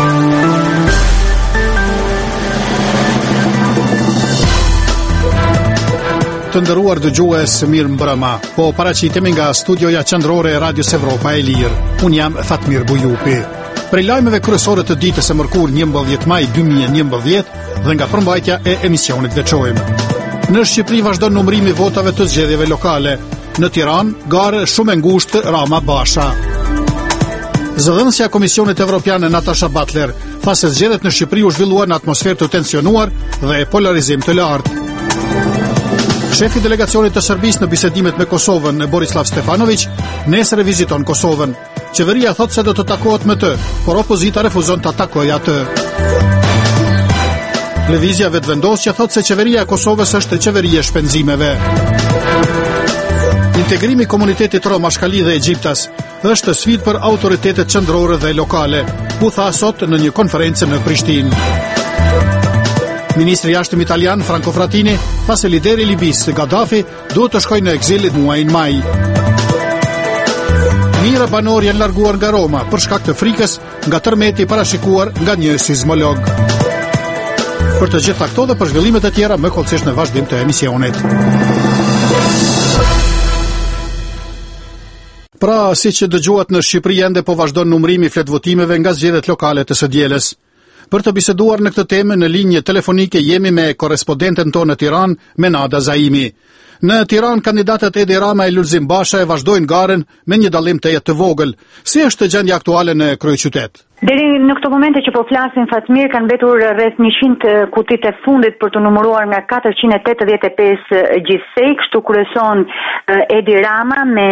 Të nderuar dëgjues, mirë mbrëma. Po paraqitemi nga studioja qendrore e Radios Evropa e Lirë. Unë jam Fatmir Bujupi. Prej lajmeve kryesore të ditës së mërkurë 11 maj 2011 dhe nga përmbajtja e emisionit veçojmë. Në Shqipëri vazhdon numërimi votave të zgjedhjeve lokale. Në Tiranë, garë shumë e ngushtë Rama Basha. Zëdhënësja e Komisionit Evropian Natasha Butler tha se zgjedhjet në Shqipëri u zhvilluan në atmosferë të tensionuar dhe polarizim të lartë. Shefi i delegacionit të Serbisë në bisedimet me Kosovën, Borislav Stefanović, nesër viziton Kosovën. Qeveria thot se do të takohet me të, por opozita refuzon të takojë atë. Lëvizja Vetëvendosja thot se qeveria e Kosovës është qeveri e shpenzimeve. Integrimi i komunitetit rom Ashkali dhe Egjiptas është sfidë për autoritetet qendrore dhe lokale, u tha sot në një konferencë në Prishtinë. Ministri i jashtëm italian Franco Frattini tha se lideri i Libisë Gaddafi duhet të shkojë në ekzil muajin maj. Mijëra banor janë larguar nga Roma për shkak të frikës nga tërmeti parashikuar nga një sismolog. Për të gjitha këto dhe për zhvillimet e tjera më kollësisht në vazhdim të emisionit. Pra, siç dëgjuat, në Shqipëri ende po vazhdon numërimi i fletvotimeve nga zgjedhjet lokale të së dielës. Për të biseduar në këtë temë në linjë telefonike jemi me korrespondenten tonë në Tiranë, Menada Zaimi. Në Tiranë, kandidatët Edi Rama e Lulzim Basha e vazhdojnë garen me një dallim të jetë të vogël. Si është gjendja aktuale në kryeqytet? Deri në këtë momente që po flasim, Fatmir, kanë mbetur rreth 100 kutit e fundit për të numëruar nga 485 gjithsej, kështu kryeson Edi Rama me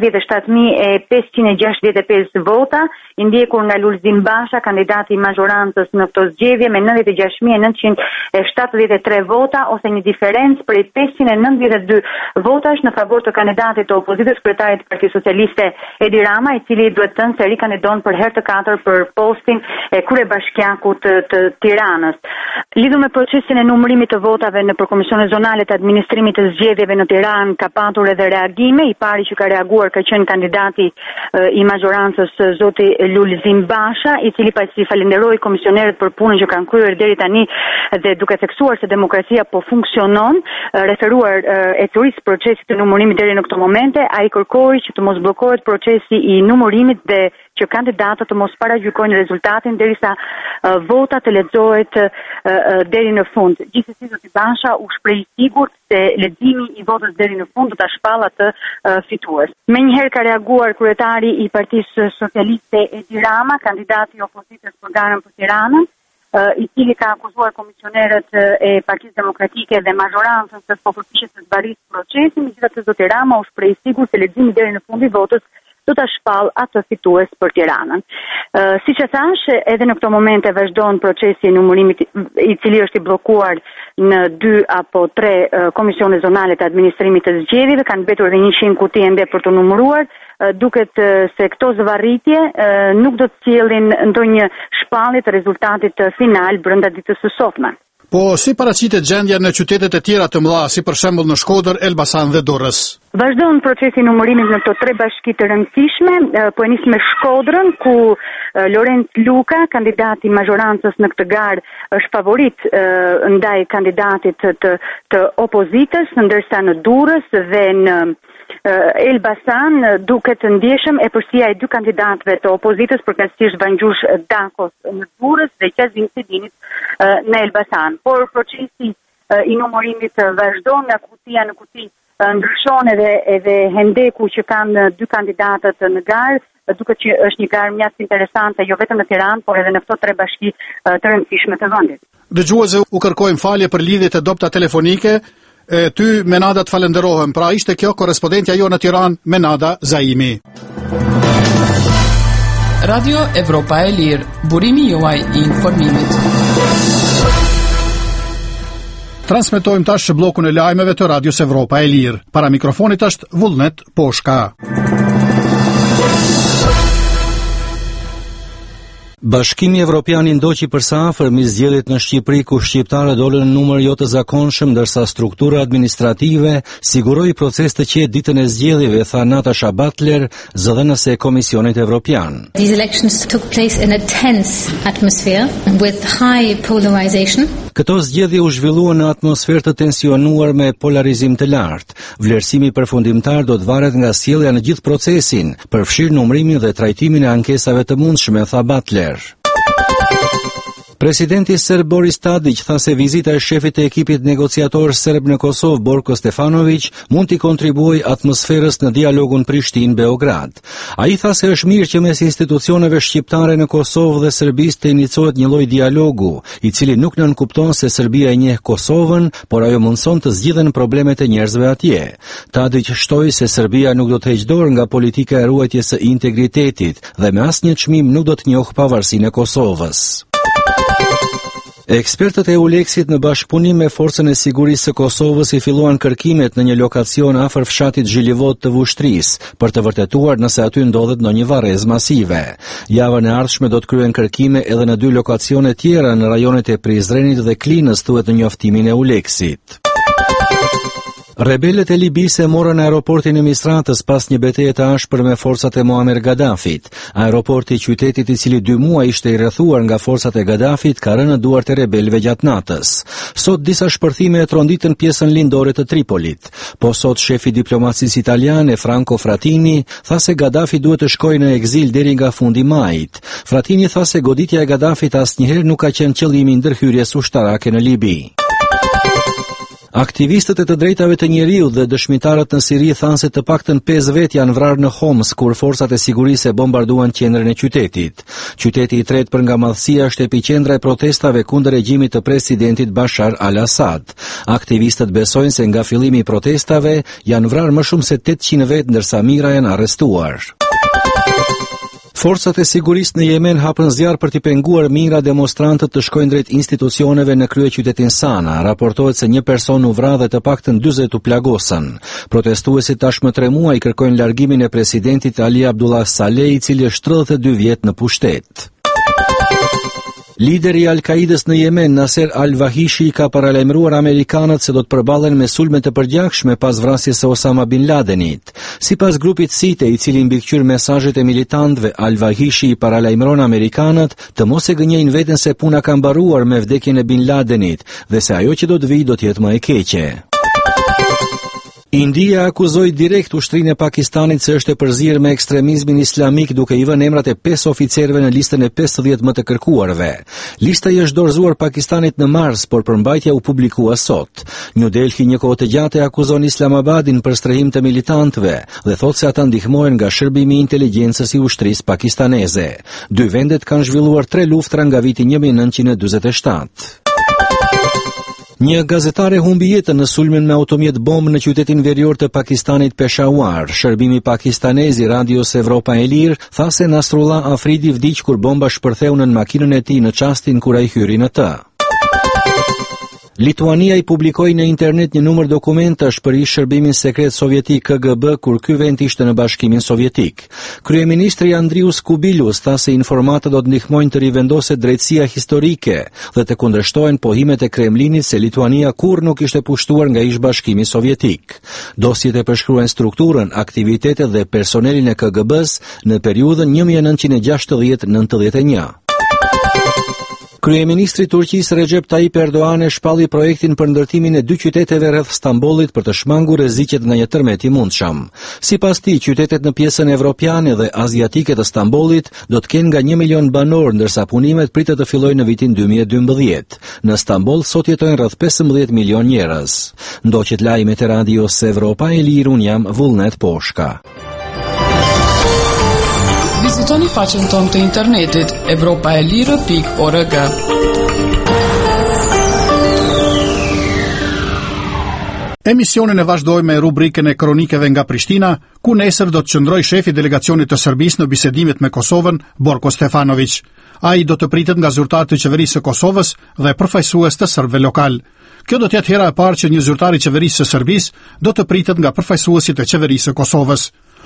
97.565 vota, i ndjekur nga Lulzim Basha, kandidati i mazhorancës në këtë zgjedhje me 96.973 vota, ose një diferencë prej 592 votash në favor të kandidatit të opozitës, kryetarit të Partisë Socialiste Edi Rama, i cili duhet thënë se rikandidon për herë të katër për postin e kryebashkiakut të Tiranës. Lidhur me procesin e numërimit të votave në Komisionet Zonale të Administrimit të Zgjedhjeve në Tiranë ka patur edhe reagime. I pari që ka reaguar ka qenë kandidati i mazhorancës zoti Lulzim Basha, i cili pasi falenderoi komisionerët për punën që kanë kryer deri tani dhe duke theksuar se demokracia po funksionon, referuar ecurisë procesit të numërimit deri në këtë momente, ai kërkoi që të mos bllokohet procesi i numërimit dhe që kandidatët të mos paragjykojnë rezultatin derisa vota të lexohet deri në fund. Gjithsesi zoti Basha u shpreh sigurt se leximi i votës deri në fund do ta shpallë atë fitues. Menjëherë ka reaguar kryetari i Partisë Socialiste Edi Rama, kandidati i opozitës për garën për Tiranën, i cili ka akuzuar komisionerët e Partisë Demokratike dhe mazhorancën se po përpiqet të zbarisë procesin. Megjithatë zoti Rama u shpreh sigurt se leximi deri në fund i votës do ta shpall atë fitues për Tiranën. Siç e thash, edhe në këtë moment e vazhdon procesi i numërimit, i cili është i bllokuar në 2 apo 3 komisione zonale të administrimit të zgjedhjeve, kanë mbetur edhe 100 kuti ende për të numëruar. Duket se këto zvarritje nuk do të sjellin ndonjë shpallje të rezultatit final brenda ditës së sotme. Po si paraqitet gjendja në qytetet e tjera të mëdha, si për shembull në Shkodër, Elbasan dhe Durrës? Vazhdon procesi i numërimit në këto 3 bashki të rëndësishme, po e nis me Shkodrën, ku Lorenz Luka, kandidati i mazhorancës në këtë garë, është favorit ndaj kandidatit të opozitës, ndërsa në Durrës dhe në Elbasan duket ndjeshëm e përsia e 2 kandidatëve të opozitës, përkatësisht Vangjush Dakos në Durrës dhe Qazim Sedinit në Elbasan. Por procesi i numërimit vazhdon nga kutia në kuti, ndryshon edhe hendeku që kanë 2 kandidatët në garë, duket që është një garë mjaft interesante jo vetëm në Tiranë, por edhe në këto 3 bashki të rëndësishme të vendit. Dëgjuesve, u kërkojmë falje për lidhjet e dobta telefonike. Ty, Menada, të falenderohem. Pra ishte kjo korrespondentja jo në Tiranë, Menada Zaimi. Radio Evropa e Lirë, burimi juaj i informimit. Transmetojmë tash bllokun e lajmeve të Radios Evropa e Lirë. Para mikrofonit është Vullnet Poshka. Bashkimi Evropian i ndoqi përsa afër me zgjedhjet në Shqipëri ku shqiptarët dolën në numër jo të zakonshëm, ndërsa struktura administrative siguroi proces të qetë ditën e zgjedhjeve, tha Natasha Butler, zëdhënëse e Komisionit Evropian. These elections took place in a tense atmosphere with high polarization. Këto zgjedhje u zhvilluan në atmosferë të tensionuar me polarizim të lartë. Vlerësimi përfundimtar do të varet nga sjellja në gjithë procesin, përfshirë numërimin dhe trajtimin e ankesave të mundshme, tha Butler. Presidenti serb Boris Tadić tha se vizita e shefit të ekipit negociator serb në Kosovë, Borko Stefanović, mund t'i kontribuojë atmosferës në dialogun Prishtinë-Beograd. Ai tha se është mirë që mes institucioneve shqiptare në Kosovë dhe Serbisë të iniciohet një lloj dialogu, i cili nuk nënkupton se Serbia e njeh Kosovën, por ajo mundson të zgjidhen problemet e njerëzve atje. Tadić shtoi se Serbia nuk do të heqë dorë nga politika e ruajtjes së integritetit dhe me asnjë çmim nuk do të njohë pavarësinë e Kosovës. Ekspertët e Euleksit në bashkëpunim me forcën e sigurisë së Kosovës i filluan kërkimet në një lokacion afër fshatit Zhilivot të Vushtrisë për të vërtetuar nëse aty ndodhet ndonjë varrezë masive. Javën e ardhshme do të kryen kërkime edhe në 2 lokacione tjera në rajonet e Prizrenit dhe Klinës, thuhet në njoftimin e Euleksit. Rebelët e Libisë morën aeroportin e Misratës pas një betejë të ashpër me forcat e Muammar Gaddafit. Aeroporti i qytetit, i cili 2 muaj ishte i rrethuar nga forcat e Gaddafit, ka rënë në duart e rebelëve gjatë natës. Sot disa shpërthime e tronditën pjesën lindore të Tripolit. Po sot shefi i diplomacisë italiane Franco Frattini tha se Gaddafi duhet të shkojë në ekzil deri nga fundi i majit. Frattini tha se goditja e Gaddafit asnjëherë nuk ka qenë qëllimi i ndërhyrjes ushtarake në Libi. Aktivistët e të drejtave të njeriut dhe dëshmitarët në Siri thanë se të paktën 5 vet janë vrarë në Homs kur forcat e sigurisë e bombarduan qendrën e qytetit. Qyteti i tretë për nga madhësia është epiqendra e protestave kundër regjimit të presidentit Bashar al-Assad. Aktivistët besojnë se nga fillimi i protestave janë vrarë më shumë se 800 vet, ndërsa mijëra janë arrestuar. Forcat e sigurisë në Yemen hapën zjarr për t'i penguar mijëra demonstrantët të shkojnë drejt institucioneve në kryeqytetin Sana. Raportohet se një person u vra dhe të paktën 40 u plagosën. Protestuesit tashmë 3 muaj kërkojnë largimin e presidentit Ali Abdullah Saleh, i cili është 32 vjet në pushtet. Lideri i Al-Qaidës në Yemen, Nasser al-Wahishi, ka paralajmëruar amerikanët se do të përballen me sulme të përgjithshme pas vrasjes së Osama bin Ladenit. Sipas grupit SITE, i cili mbikëqyr mesazhet e militantëve, al-Wahishi i paralajmëron amerikanët të mos e gënjejnë veten se puna ka mbaruar me vdekjen e bin Ladenit dhe se ajo që do të vijë do të jetë më e keqe. India akuzoi direkt ushtrinë e Pakistanit se është e përzierë me ekstremizmin islamik, duke i vënë emrat e 5 oficerëve në listën e 50 më të kërkuarve. Lista i është dorëzuar Pakistanit në mars, por përmbajtja u publikua sot. New Delhi një kohë të gjatë akuzon Islamabadin për strehim të militantëve dhe thotë se ata ndihmohen nga shërbimi i inteligjencës i ushtrisë pakistaneze. 2 vendet kanë zhvilluar 3 luftra nga viti 1947. Një gazetare humbi jetën në sulmin me automjet bombë në qytetin verior të Pakistanit Peshawar. Shërbimi pakistanez i Radios Evropa e Lirë tha se Nasrullah Afridi vdiq kur bomba shpërtheu në makinën e tij në çastin kur ai hyri në të. Lituania i publikoi në internet një numër dokumentash për ish shërbimin sekret sovjetik KGB kur ky vend ishte në Bashkimin Sovjetik. Kryeministri Andrius Kubilius tha se informata do të ndihmojnë të rivendoset drejtësia historike dhe të kundërshtohen pohimet e Kremlinit se Lituania kurrë nuk ishte pushtuar nga ish Bashkimi Sovjetik. Dosjet e përshkruajnë strukturën, aktivitetet dhe personelin e KGB-s në periudhën 1960-91. Kryeministri i Turqisë Recep Tayyip Erdogan e shpalli projektin për ndërtimin e 2 qyteteve rreth Stambollit për të shmangur rreziqet nga një tërmet i mundshëm. Sipas tij, qytetet në pjesën evropiane dhe aziatike të Stambollit do të kenë nga 1 milion banor, ndërsa punimet pritet të fillojnë në vitin 2012. Në Stamboll sot jetojnë rreth 15 milion njerëz. Ndoqet lajmet e Radios Evropa e Lirë, un jam Vullnet Poshka. Vizitoni faqen tonë të internetit evropaelire.org. Emisionin e vazhdoj me rubrikën e kronikeve nga Prishtina, ku nesër do të qëndroj shefi delegacionit të Serbisë në bisedimet me Kosovën, Borko Stefanović. Ai do të pritet nga zyrtarët e qeverisë së Kosovës dhe përfaqësues të serbëve lokal. Kjo do të jetë hera e parë që një zyrtar i qeverisë së Serbisë do të pritet nga përfaqësuesit e qeverisë së Kosovës.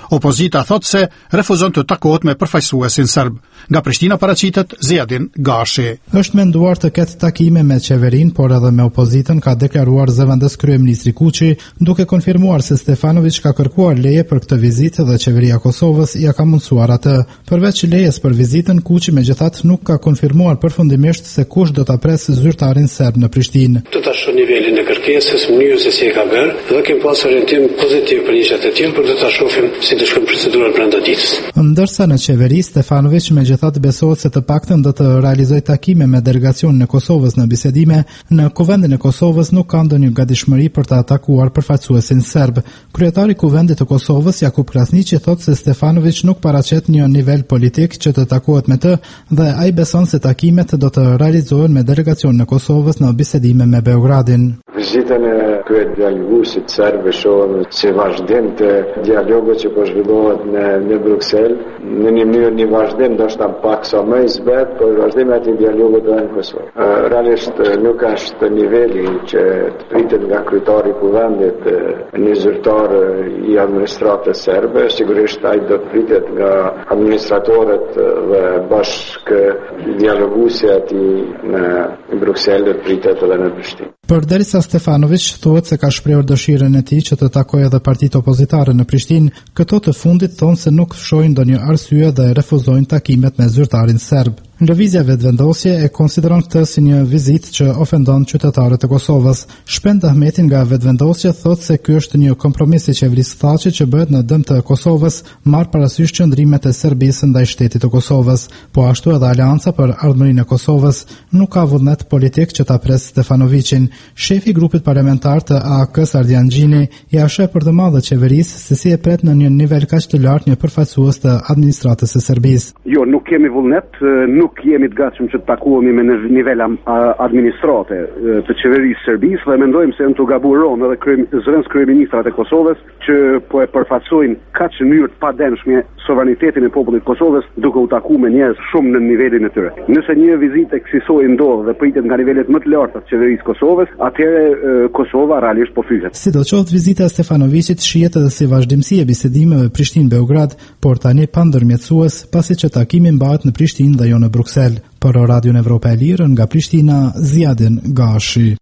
Opozita thot se refuzon të takohet me përfaqësuesin serb. Nga Prishtina paraqitet Ziadin Gashi. Është menduar të ketë takime me qeverinë, por edhe me opozitën, ka deklaruar zëvendës kryeministri Kuçi, duke konfirmuar se Stefanović ka kërkuar leje për këtë vizitë dhe qeveria e Kosovës ja ka mundsuar atë. Përveç lejes për vizitën, Kuçi megjithatë nuk ka konfirmuar përfundimisht se kush do ta presë zyrtarin serb në Prishtinë. Të tash nivelin e kërkesës, mënyrën se si e ka bërë, dhe kemi pasur orientim pozitiv për nishat e tillë, për të ta shohim si të shkojmë procedurën brenda ditës. Ndërsa në qeveri, Stefanović megjithatë besohet se të paktën do të realizojë takime me delegacionin e Kosovës në bisedime, në Kuvendin e Kosovës nuk ka ndonjë gatishmëri për të atakuar përfaqësuesin serb. Kryetari i Kuvendit të Kosovës, Jakub Krasniqi, thotë se Stefanović nuk paraqet një nivel politik që të takohet me të dhe ai beson se takimet do të realizohen me delegacionin e Kosovës në bisedime me Beogradin. Vizitën e kryet dialogusit serbe shohim si vazhdim të dialogut që po zhvillohet në Bruksel, në një mënyrë një vazhdim ndoshta pak sa më i zbet, por vazhdimi i dialogut në Kosovë. Realisht nuk është niveli që të pritet nga kryetari i Kuvendit, një zyrtar i administratës serbe, sigurisht ai do të pritet nga administratorët dhe bashkë dialogusit në Bruksel do të pritet edhe në Prishtinë. Përderisa Stefanović thuhet se ka shprehur dëshirën e tij që të takojë edhe partitë opozitare në Prishtinë, këto të fundit thonë se nuk shohin ndonjë arsye dhe refuzojnë takimet me zyrtarin serb. Lëvizja vetëvendosje e konsideron këtë si një vizitë që ofendon qytetarët e Kosovës. Shpend Ahmeti nga vetëvendosja thotë se ky është një kompromis i qeverisë Thaçi që bëhet në dëm të Kosovës, marr parasysh qëndrimet e Serbisë ndaj shtetit të Kosovës, po ashtu edhe Aleanca për Ardhmërinë e Kosovës nuk ka vullnet politik që ta pres Stefanovićin. Shefi i grupit parlamentar të AK-s Ardian Gjini ia sheh për të madhe qeverisë se si e pret në një nivel kaq të lartë një përfaqësues të administratës së Serbisë. Jo, nuk kemi vullnet, nuk jemi të gatshëm që të takohemi me nivel administrate të qeverisë Serbisë dhe mendojmë se janë të gaburon edhe zëvendës kryeministrat e Kosovës që po e përfaqësojnë kaq në mënyrë të padenshme sovranitetin e popullit të Kosovës duke u takuar me njerëz shumë në nivelin e tyre. Nëse një vizitë kësaj ndodh dhe pritet nga nivelet më të larta të qeverisë Kosovës, atëherë Kosova realisht po fytet. Sidoqoftë, vizita e Stefanovićit shihet edhe si vazhdimsi e bisedimeve Prishtinë-Beograd, por tani pa ndërmjetësues, pasi që takimi mbahet në Prishtinë dhe jo në Bruksel. Për Radion Evropa e Lirë, nga Prishtina, Ziadin Gashi.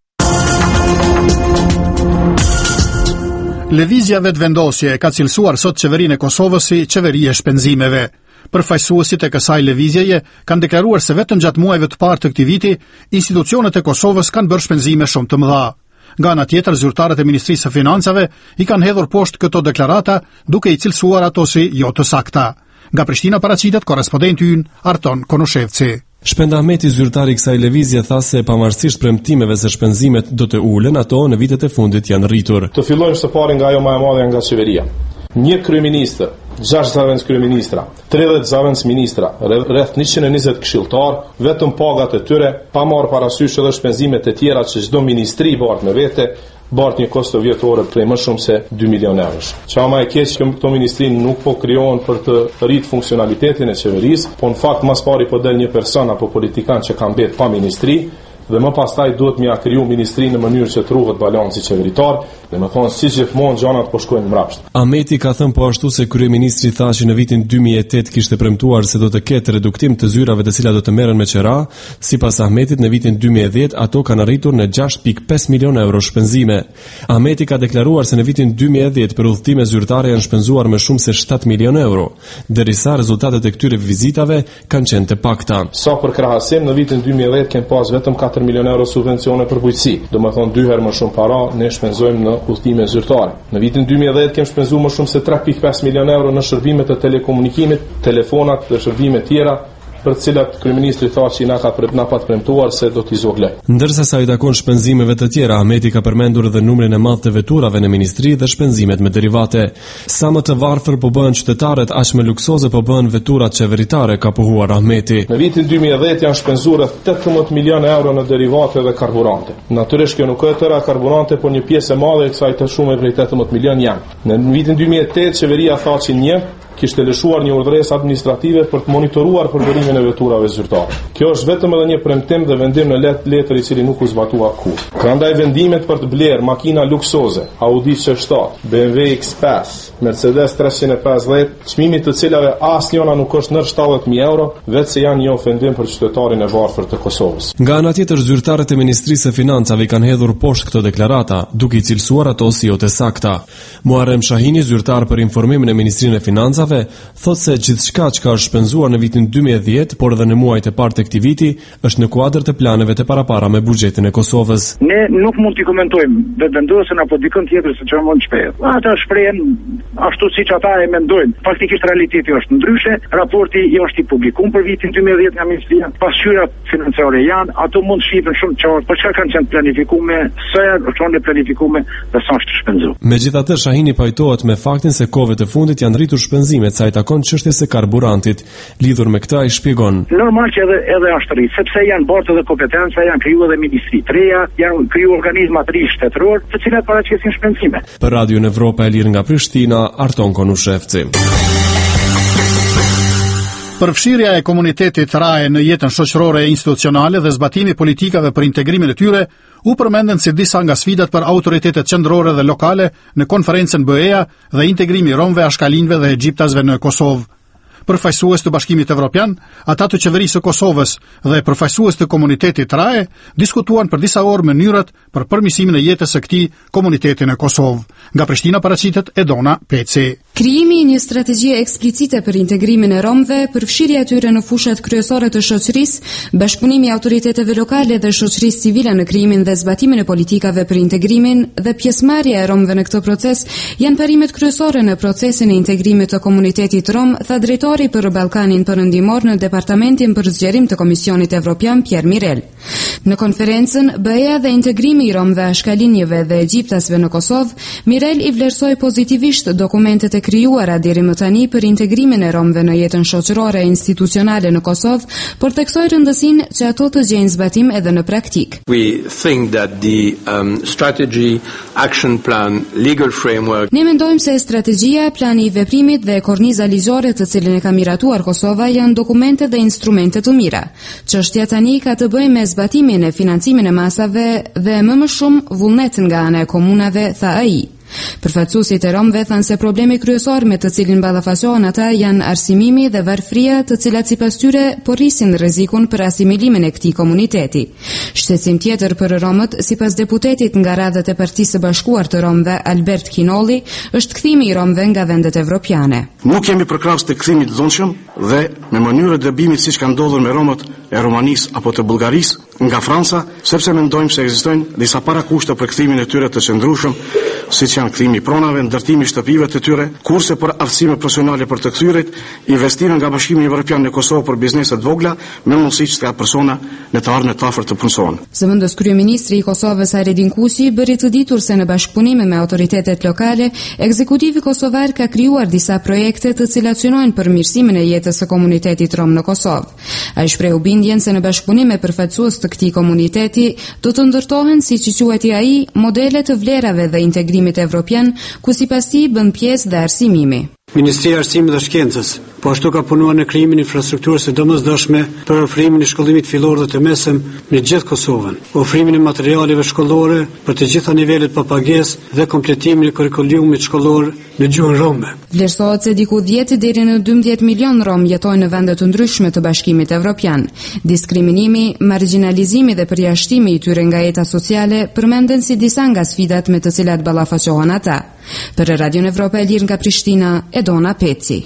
Lëvizja vetëvendosje ka cilësuar sot qeverinë e Kosovës si qeveri e shpenzimeve. Përfaqësuesit e kësaj lëvizjeje kanë deklaruar se vetëm gjatë muajve të parë të këtij viti, institucionet e Kosovës kanë bërë shpenzime shumë të mëdha. Nga ana tjetër, zyrtarët e Ministrisë së Financave i kanë hedhur poshtë këto deklarata, duke i cilësuar ato si jo të sakta. Nga Prishtina paraqitet korrespondenti ynë Arton Konoshevci. Shpend Ahmeti, zyrtari i kësaj lëvizje, tha se pavarësisht premtimeve se shpenzimet do të ulen, ato në vitet e fundit janë rritur. Të fillojmë së pari nga ajo më e madhe nga qeveria. Një kryeministër, 6 zëvendës kryeministra, 30 zëvendës ministra, rreth 120 këshilltar, vetëm pagat e tyre, pa marrë parasysh edhe shpenzimet e tjera që çdo ministri bart me vete, bart një kosto vjetore prej më shumë se 2 milion eurosh. Çama e keq që këto ministri nuk po krijohen për të rrit funksionalitetin e qeverisë, po në fakt mas pari po del një person apo politikan që ka mbet pa ministri, dhe më pastaj duhet mja kriju ministri në mënyrë që të ruhet balanci qeveritar, dhe më thonë si gjithmonë gjanat po shkojnë mbrapsht. Ahmeti ka thënë po ashtu se kryeministri tha që në vitin 2008 kishte premtuar se do të ketë reduktim të zyrave të cilat do të merren me qera. Sipas Ahmetit, në vitin 2010 ato kanë arritur në 6.5 milion euro shpenzime. Ahmeti ka deklaruar se në vitin 2010 për udhëtime zyrtare janë shpenzuar më shumë se 7 milion euro, derisa rezultatet e këtyre vizitave kanë qenë të pakta. Sa për krahasim, në vitin 2010 kanë pas vetëm 4 milion euro subvencione për bujqësi. Do më thonë 2 herë më shumë para ne shpenzojmë në udhëtime zyrtare. Në vitin 2010 kemi shpenzuar më shumë se 3.5 milion euro në shërbimet e telekomunikimit, telefonat dhe shërbime tjera, për të cilat kryeministri tha që na pa premtuar se do t'i zoglej. Ndërsa sa i takon shpenzimeve të tjera, Ahmeti ka përmendur edhe numrin e madh të veturave në ministri dhe shpenzimet me derivate. Sa më të varfër po bëhen qytetarët, aq më luksoze po bëhen veturat qeveritare, ka pohuar Ahmeti. Në vitin 2010 janë shpenzuar 18 milion euro në derivate dhe karburante. Natyrisht kjo nuk është tëra karburante, por një pjesë e madhe e kësaj të shumë prej 18 milion janë. Në vitin 2008 qeveria tha që kishte lëshuar një urdhëresë administrative për të monitoruar përdorimin e veturave zyrtare. Kjo është vetëm edhe një premtim dhe vendim në letër i cili nuk u zbatua kurrë. Prandaj vendimet për të blerë makina luksoze, Audi Q7, BMW X5, Mercedes 350, çmimi të cilave asnjëna nuk është nër 70.000 euro, vetë se janë një ofendim për qytetarin e varfër të Kosovës. Nga ana tjetër, zyrtarët e Ministrisë së Financave kanë hedhur poshtë këto deklarata, duke i cilësuar ato si jo të sakta. Muharrem Shahini, zyrtar për informimin e Ministrinë e Financave, thotë se gjithçka që është shpenzuar në vitin 2010, por edhe në muajt e parë të këtij viti, është në kuadër të planeve të parapara me buxhetin e Kosovës. Ne nuk mund t'i komentojmë vetëvendosen apo dikën tjetër se çfarë mund të shprehen. Ata shprehen ashtu siç ata e mendojnë. Faktikisht realiteti është ndryshe. Raporti është i publikuar për vitin 2010 nga Ministria. Pasqyrat financiare janë, ato mund të shihen shumë qartë për çfarë kanë qenë planifikuar, sa janë planifikuar dhe sa është shpenzuar. Megjithatë, Shahini pajtohet me faktin se kohëve të fundit janë rritur shpenzimet sa i takon çështjes së karburantit. Lidhur me këtë ai shpjegon. Normal që edhe është rrit, sepse janë bërë edhe kompetenca, janë krijuar edhe ministri të reja, janë krijuar organizma të ri shtetëror, të cilat paraqesin shpenzime. Për Radio Evropa e Lirë nga Prishtina, Arton Konushevci. Përfshirja e komunitetit RAE në jetën shoqërore e institucionale dhe zbatimi politikave për integrimin e tyre u përmendën si disa nga sfidat për autoritetet qendrore dhe lokale në konferencën BE-ja dhe integrimi romëve, ashkalinëve dhe egjiptasve në Kosovë. Përfaqësues të Bashkimit Evropian, ata të qeverisë së Kosovës dhe përfaqësues të komunitetit RAE diskutuan për disa orë mënyrat për përmirësimin e jetës së këtij komuniteti në Kosovë. Nga Prishtina paraqitet Edona Peci. Krijimi i një strategjie eksplicite për integrimin e romëve, përfshirja e tyre në fushat kryesore të shoqërisë, bashkëpunimi i autoriteteve lokale dhe shoqërisë civile në krijimin dhe zbatimin e politikave për integrimin dhe pjesëmarrja e romëve në këtë proces janë parimet kryesore në procesin e integrimit të komunitetit rom, tha drejtori për Ballkanin Perëndimor në Departamentin për Zgjerim të Komisionit Evropian Pierre Mirel. Në konferencën BE-ja dhe integrimi i romëve, ashkalinjve dhe egjiptasve në Kosovë, Mirel i vlerësoi pozitivisht dokumentet e krijuara deri më tani për integrimin e romëve në jetën shoqërore e institucionale në Kosovë, por theksoi rëndësinë që ato të gjejnë zbatim edhe në praktik. We think that the strategy, action plan, legal framework. Ne mendojmë se strategjia, plani i veprimit dhe korniza ligjore të cilën e ka miratuar Kosova janë dokumente dhe instrumente të mira. Çështja tani ka të bëjë me zbatimin e financimin e masave dhe më shumë vullnet nga ana e komunave, tha ai. Përfaqësuesit e romëve thanë se problemi kryesor me të cilin ballafaqohen ata janë arsimimi dhe varfëria, të cilat sipas tyre porrisin rrezikun për asimilimin e këtij komuniteti. Shqetësim tjetër për romët, sipas deputetit nga radhët e Partisë së Bashkuar të Romëve, Albert Kinolli, është kthimi i romëve nga vendet evropiane. Nuk jemi për krahas të kthimit të dhunshëm dhe me mënyrë dëbimit siç ka ndodhur me romët e Romanisë apo të Bullgarisë nga Franca, sepse mendojmë se ekzistojnë disa parakushte për kthimin e tyre të qëndrueshëm, siç janë kthimi i pronave, ndërtimi i shtëpive të tyre, kurse për aftësime profesionale për të kthyrit, investime nga Bashkimi Evropian në Kosovë për bizneset vogla, me mundësi që ka persona në të ardhmen të afërt të punësohen. Zëvendës kryeministri i Kosovës Aredin Kusi bëri të ditur se në bashkëpunim me autoritetet lokale, ekzekutivi kosovar ka krijuar disa projekte të cilat synojnë përmirësimin e jetës së komunitetit rom në Kosovë. Ai shprehu bindjen se në bashkëpunim me përfaqësues të këtij komuniteti do të ndërtohen, siç i quajti ai, modele të vlerave dhe integrimit evropian, ku sipas tij bën pjesë dhe arsimimi. Ministria e Arsimit dhe Shkencës, po ashtu ka punuar në krijimin e infrastrukturës së domosdoshme për ofrimin e shkollimit fillor dhe të mesëm në gjithë Kosovën, ofrimin e materialeve shkollore për të gjitha nivelet pa pagesë dhe kompletimin e kurrikulumit shkollor në gjuhën rome. Vlerësohet se diku 10 deri në 12 milion rom jetojnë në vende të ndryshme të Bashkimit Evropian. Diskriminimi, marginalizimi dhe përjashtimi i tyre nga jeta sociale përmenden si disa nga sfidat me të cilat ballafaqohen ata. Për Radio Evropa e Lirë nga Prishtina, Edona Peci.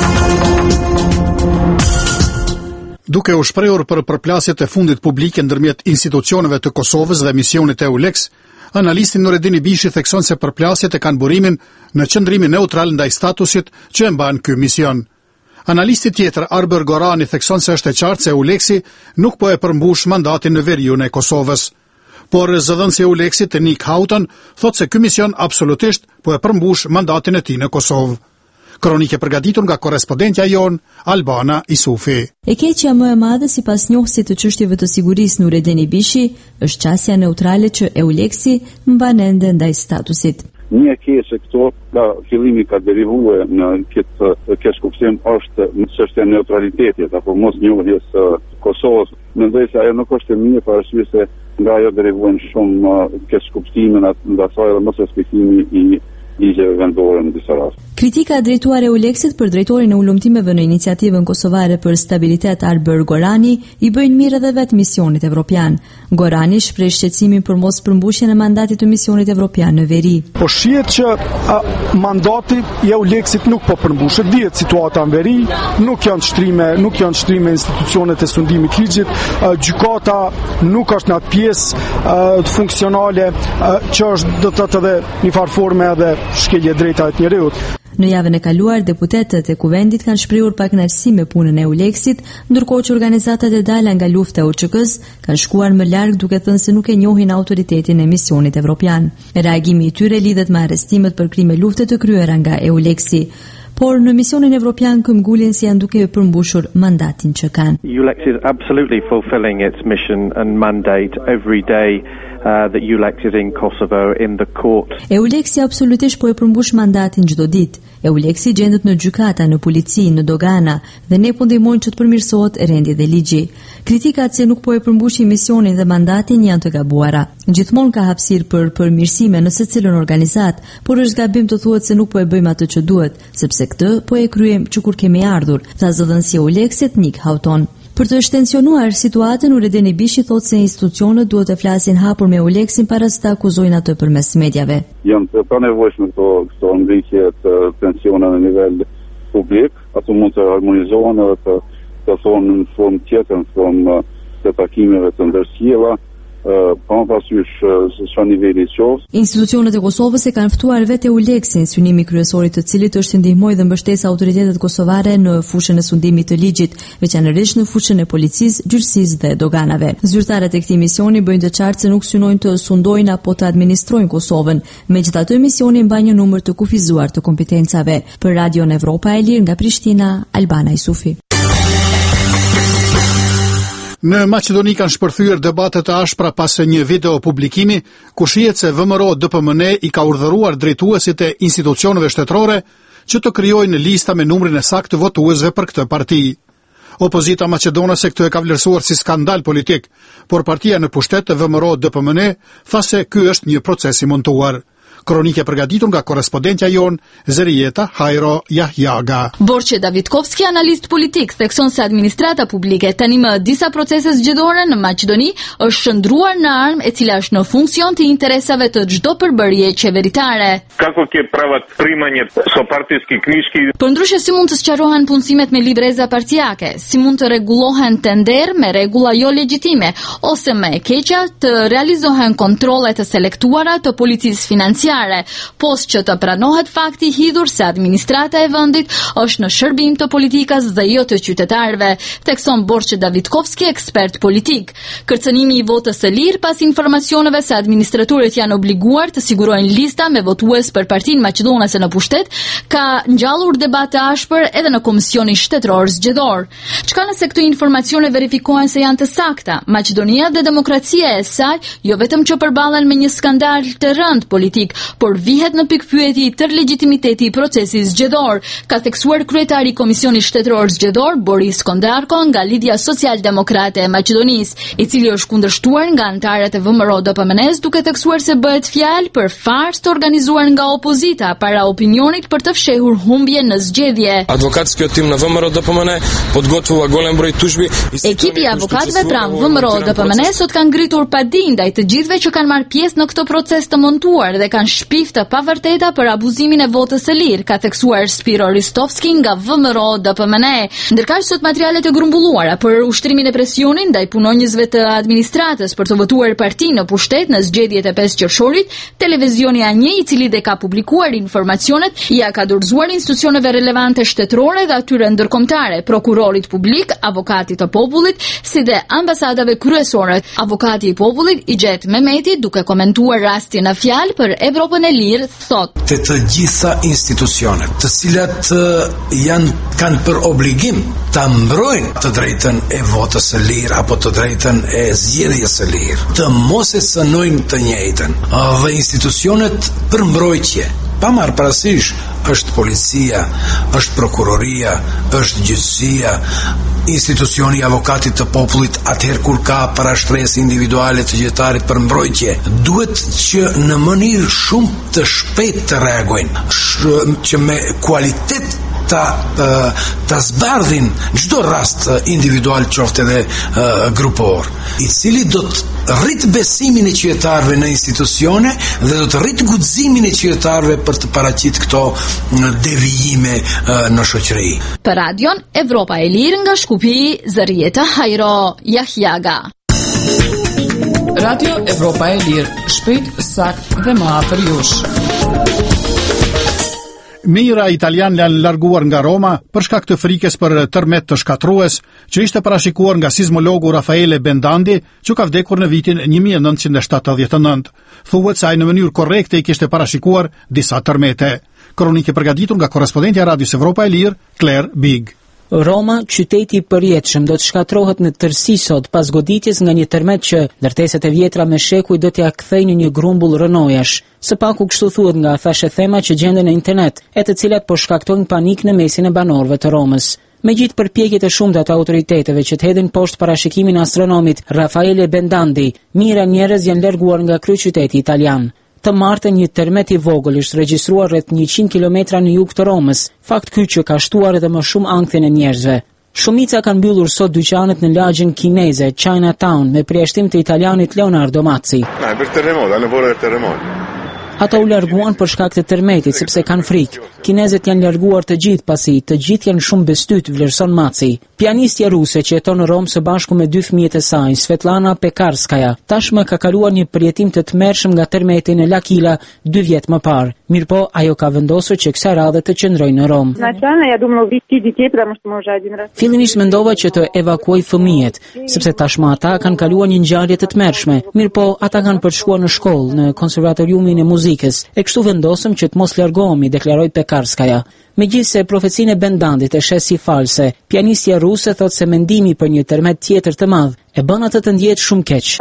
Duke u shprehur për përplasjet e fundit publike ndërmjet institucioneve të Kosovës dhe misionit EULEX, analisti Nureddin Ibishi thekson se përplasjet e kanë burimin në qëndrimin neutral ndaj statusit që e mban ky mision. Analisti tjetër Arber Gorani thekson se është e qartë se EULEX-i nuk po e përmbush mandatin në veriun e Kosovës. Por zëdhënësi e EULEX-it Nick Houghton thot se ky mision absolutisht po e përmbush mandatin e tij në Kosovë. Kronike përgatitur nga korrespondentja jon Albana Isufi. E keqja më e madhe sipas njohësit të çështjeve të sigurisë Nureddin Ibishi është çësia neutrale që EULEX-i mban ende ndaj statusit. Një keqe këto nga fillimi ka derivuar në këtë keq kuptim është çështja e neutralitetit apo mosnjohjes së Kosovës. Mendoj se ajo nuk është e mirë për arsye se nga ajo derivuan shumë keq kuptime nga asaj dhe mos respektimi i ligjeve vendore në disa raste. Kritika drejtuar EULEX-it për drejtorin e ulëmtimeve në iniciativën kosovare për stabilitet Albert Gorani i bëjnë mirë edhe vetë misionit evropian. Gorani shpreh shqetësimin për mos përmbushjen e mandatit të misionit evropian në veri. Po shihet që mandati i EULEX-it nuk po përmbushet, dihet situata në veri, nuk janë shtrime institucionet e sundimit ligjit, gjykata nuk është në atë pjesë funksionale që është do të thotë edhe në farë forme edhe shkelje drejta e njerëzit. Në javën e kaluar, deputetët e Kuvendit kanë shprehur pakënaqësi me punën e EULEX-it, ndërkohë që organizatat e dala nga lufta e UÇK-s kanë shkuar më larg duke thënë se nuk e njohin autoritetin e misionit evropian. Reagimi i tyre lidhet me arrestimet për krime lufte të kryera nga EULEX-i. Por në misionin evropian këmbgulin si janë duke përmbushur mandatin që kanë. EULEX is absolutely fulfilling its mission and mandate every day. That EULEX is in Kosovo in the court. EULEX-i absolutisht po e përmbush mandatin çdo ditë. EULEX-i gjendet në gjykata, në polici, në dogana dhe ne po ndihmojmë që të përmirësohet rendi dhe ligji. Kritikat se nuk po e përmbushi misionin dhe mandatin janë të gabuara. Gjithmonë ka hapësirë për përmirësime në secilën organizat, por është gabim të thuhet se nuk po e bëjmë atë që duhet, sepse këtë po e kryejmë që kur kemi ardhur, tha zëdhënësia e EULEX-it Nick Houghton. Për të shtensionuar situatën, Nureddin Ibishi thotë se institucionet duhet të flasin hapur me EULEX-in para se të akuzojnë atë përmes medjave. Janë të nevojshme këto ngritje të tensione në nivel publik, ato mund të harmonizohen edhe të thonë në formë tjetër, në formë të takimeve të ndërsjella, pa më pasysh sa niveli qoftë. Institucionet e Kosovës e kanë ftuar vetë EULEX-in, synimi kryesorit të cilit është të ndihmojë dhe mbështesë autoritetet kosovare në fushën e sundimit të ligjit, veçanërisht në fushën e policisë, gjyqësisë dhe doganave. Zyrtarët e këtij misioni bëjnë të qartë se nuk synojnë të sundojnë apo të administrojnë Kosovën, megjithatë misioni mban një numër të kufizuar të kompetencave. Për Radion Evropa e Lirë nga Prishtina, Albana Isufi. Në Maqedoni kanë shpërthyer debate të ashpra pas një video publikimi ku shihet se VMRO DPMN i ka urdhëruar drejtuesit e institucioneve shtetërore që të krijojnë lista me numrin e saktë të votuesve për këtë parti. Opozita maqedonase këtë e ka vlerësuar si skandal politik, por partia në pushtet të VMRO DPMN tha se ky është një proces i montuar. Kronike përgatitur nga korespondentja jon Zerieta Hajro Jahjaga. Borçe Davidkovski, analist politik, thekson se administrata publike tani më disa procese zgjedhore në Maqedoni është shndruar në armë e cila është në funksion të interesave të çdo përbërje qeveritare. Kako ke pravat primanje so partijski knjižki? Përndryshe si mund të sqarohen punësimet me libreza partijake, si mund të rregullohen tender me rregulla jo legjitime, ose më e keqja të realizohen kontrolle të selektuara të policisë financiare, post që të pranohet fakti i hidhur se administrata e vendit është në shërbim të politikës dhe jo të qytetarëve, thekson Borçe Davidkovski, ekspert politik. Kërcënimi i votës së lirë pas informacioneve se administratorët janë obliguar të sigurojnë lista me votues për Partinë Maqedonase në pushtet, ka ngjallur debate ashpër edhe në Komisionin Shtetëror Zgjedhor. Çka nëse këto informacione verifikohen se janë të sakta? Maqedonia dhe demokracia e saj jo vetëm që përballen me një skandal të rënd politik, por vihet në pikpyetje i tërë legitimiteti i procesit zgjedhor, ka theksuar kryetari i Komisionit Shtetëror Zgjedhor Boris Kondarko nga Lidhja Social-Demokrate e Maqedonisë, i cili është kundërshtuar nga anëtarët e VMRO DPMN-s, duke theksuar se bëhet fjalë për farsë të organizuar nga opozita para opinionit për të fshehur humbje në zgjedhje. Advokatski tim në VMRO DPMN podgotova golem broj tužbi. Ekipi i avokatëve pranë VMRO DPMN sot kanë ngritur padinë ndaj të gjithëve që kanë marrë pjesë në këtë proces të montuar dhe kanë shpif të pavërteta për abuzimin e votës së lirë, ka theksuar Spiro Ristovski nga VMRO DPMN. Ndërkaq sot materialet e grumbulluara për ushtrimin e presionit ndaj punonjësve të administratës për të votuar partinë në pushtet në zgjedhjet e 5 qershorit, televizioni A1, i cili dhe ka publikuar informacionet, ja ka dorëzuar institucioneve relevante shtetërore dhe atyre ndërkombëtare, prokurorit publik, avokatit të popullit, si dhe ambasadave kryesore. Avokati i popullit, Igjet Mehmeti, duke komentuar rastin në fjalë për Evropën e Lirë thot: Të gjitha institucionet, të cilat kanë për obligim ta mbrojnë të drejtën e votës së lirë apo të drejtën e zgjedhjes së lirë, të mos e cënojnë të njëjtën, dhe institucionet për mbrojtje, pa marrë parasysh, është policia, është prokuroria, është gjyqësia, institucioni i avokatit të popullit, atëherë kur ka parashtresë individuale të gjyqtarit për mbrojtje, duhet që në mënyrë shumë të shpejtë të reagojnë, që me kualitet ta zbardhin çdo rast individual qoftë edhe grupor, i cili do të rrit besimin e qytetarëve në institucione dhe do të rrit guximin e qytetarëve për të paraqitur këto devijime në shoqëri. Për radion Evropa e Lirë nga Shkupi, Zërieta Hajro, Jahjaga. Radio Evropa e Lirë, shpejt, sakt dhe më afër jush. Mijëra italian janë larguar nga Roma për shkak të frikës për tërmet të shkatrues që ishte parashikuar nga sismologu Raffaele Bendandi, që ka vdekur në vitin 1979. Thuhet se ai në mënyrë korrekte i kishte parashikuar disa tërmete. Kronikë përgatitur nga korrespondentja Radios Evropa e Lirë, Claire Big. Roma, qyteti i përjetshëm, do të shkatrohet në tërësi sot pas goditjes nga një tërmet që ndërtesat e vjetra me shekuj do t'ja kthejnë në një grumbull rënojash. Së paku kështu thuhet nga thashe thema që gjenden në internet, e të cilat po shkaktojnë panik në mesin e banorëve të Romës. Megjithë përpjekjet e shumta të autoriteteve që të hedhin poshtë parashikimin e astronomit Raffaele Bendandi, mijëra njerëz janë larguar nga kryeqyteti italian. Të martën një tërmet i vogël është regjistruar rreth 100 kilometra në jug të Romës, fakt ky që ka shtuar edhe më shumë ankthin e njerëzve. Shumica kanë mbyllur sot dyqanet në lagjen kineze Chinatown me përjashtim të italianit Leonardo Mazzi. Per terremoto, hanno paura del terremoto. Ata u larguan për shkak të tërmetit sepse kanë frikë. Kinezët janë larguar të gjithë pasi të gjithë janë shumë bestyt, vlerëson Mazzi. Pianistja ruse që jeton në Romë së bashku me 2 fëmijët e saj, Svetlana Pekarskaja, tashmë ka kaluar një përjetim të tmerrshëm nga tërmeti në L'Aquila 2 vjet më parë. Mirpo ajo ka vendosur që kësaj radhe të qëndrojë në Romë. Fillimisht mendova që të evakuoj fëmijët, sepse tashmë ata kanë kaluar një ngjarje të tmerrshme. Mirpo ata kanë përshkuar në shkollë, në konservatoriumin e muzikës, e kështu vendosëm që të mos largohemi, deklaroi Pekarskaja. Megjithse profecinë e Bendandit e sheh si false, pianistja ruse thotë se mendimi për një tërmet tjetër të madh e bën atë të ndjehet shumë keq.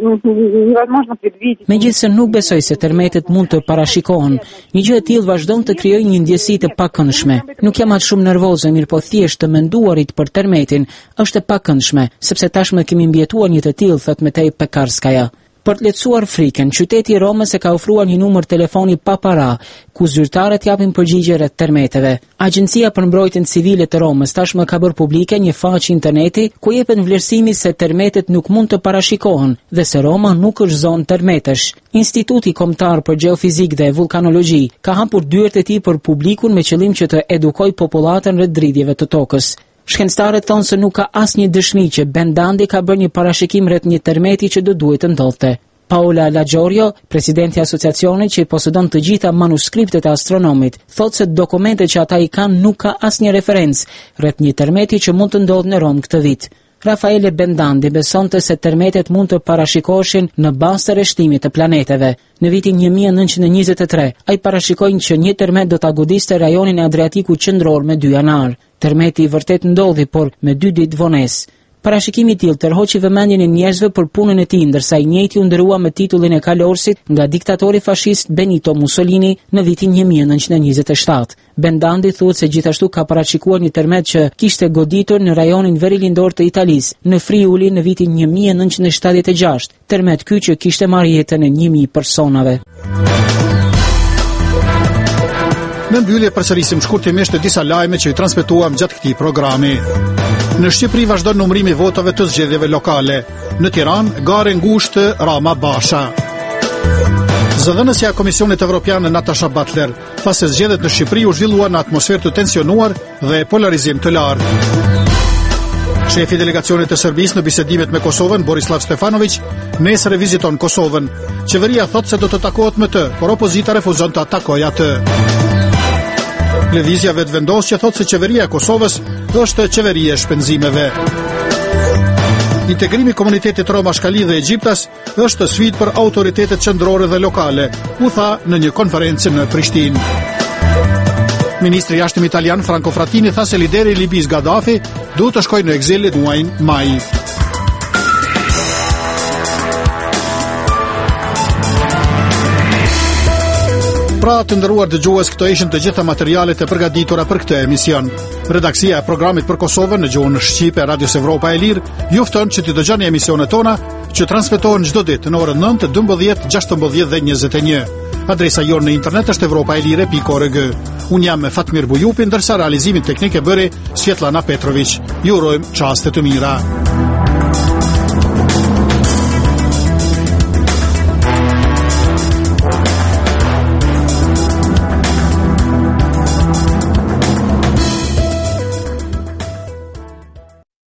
Megjithse nuk besoj se tërmetet mund të parashikohen, një gjë e tillë vazhdon të krijojë një ndjesi të pakëndshme. Nuk jam aq shumë nervoze, mirëpo thjesht të menduarit për tërmetin është e pakëndshme, sepse tashmë kemi mbjetuar një të tillë, thotë Metej Pekarskaja. Për të lehtësuar frikën, qyteti i Romës e ka ofruar një numër telefoni pa para, ku zyrtarët japin përgjigje rreth tërmeteve. Agjencia për mbrojtjen civile të Romës tashmë ka bërë publike një faqe interneti ku jepet vlerësimi se tërmetet nuk mund të parashikohen dhe se Roma nuk është zonë tërmetesh. Instituti Kombëtar për Gjeofizik dhe Vulkanologji ka hapur dyert e tij për publikun me qëllim që të edukojë popullatën rreth dridhjeve të tokës. Shkencëtarët thonë se nuk ka asnjë dëshmi që Bendandi ka bërë një parashikim rreth një tërmeti që do duhet të ndodhte. Paola Laggiorio, presidenti i asociacionit që i posedon të gjitha manuskriptet e astronomit, thotë se dokumentet që ata i kanë nuk ka asnjë referencë rreth një tërmeti që mund të ndodhë në Rom këtë vit. Raffaele Bendandi besonte se tërmetet mund të parashikoheshin në bazë të rreshtimit të planeteve. Në vitin 1923, ai parashikoi që një tërmet do ta godiste rajonin e Adriatikut qendror me 2 janar. Tërmeti i vërtet ndodhi, por me 2 ditë vonesë. Parashikimi i tillë tërhoqi vëmendjen e njerëzve për punën e tij, ndërsa i njëjti u ndërua me titullin e kalorësit nga diktatori fashist Benito Mussolini në vitin 1927. Bendandi thuhet se gjithashtu ka parashikuar një tërmet që kishte goditur në rajonin verilindor të Italisë, në Friuli në vitin 1976. Tërmet ky që kishte marrë jetën e 1000 personave. Në mbyllje përsërisim shkurtimisht disa lajme që i transmetuam gjatë këtij programi. Në Shqipëri vazhdon numërimi votave të zgjedhjeve lokale. Në Tiranë, gare ngushtë Rama Basha. Zëdhënësja e Komisionit Evropian Natasha Butler tha se zgjedhjet në Shqipëri u zhvilluan në atmosferë të tensionuar dhe polarizim të lartë. Shefi i delegacionit të Serbisë në bisedimet me Kosovën, Borislav Stefanović, nesër e viziton Kosovën. Qeveria thotë se do të takohet me të, por opozita refuzon të atakojë atë. Lëvizja vetëvendos që thotë se qeveria e Kosovës është qeveria e shpenzimeve. Integrimi komunitetit rom Ashkali dhe Egjiptas është sfidë për autoritetet qendrore dhe lokale, u tha në një konferencë në Prishtinë. Ministri i jashtëm italian Franco Frattini tha se lideri i Libis Gaddafi duhet të shkojë në eksil muajin maj. Pra të nderuar dëgjues, këto ishin të gjitha materialet e përgatitura për këtë emision. Redaksia e programit për Kosovën në gjuhën shqipe Radios Evropa e Lirë ju fton që të dëgjoni emisionet tona që transmetohen çdo ditë në orën 9, 12, 16 dhe 21. Adresa jonë në internet është europaelire.org. Unë jam me Fatmir Bujupi, ndërsa realizimin teknik e bëri Svetlana Petrović. Ju urojmë çaste të mira.